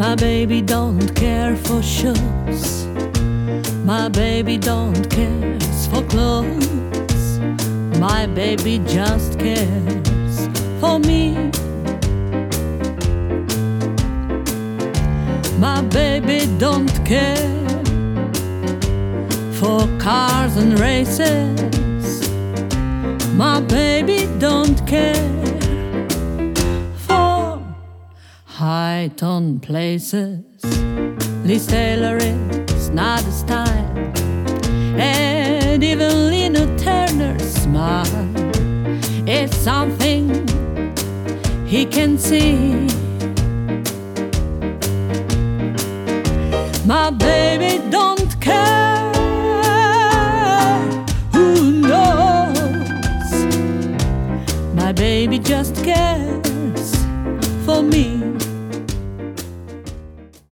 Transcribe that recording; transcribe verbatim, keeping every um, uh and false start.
My baby don't care for shoes. My baby don't cares for clothes. My baby just cares for me. My baby don't care for cars and races. My baby don't care for high-tone places. Liz Taylor is not a style, and even Lena Turner's smile is something he can see. My baby don't care, who knows? My baby just cares for me.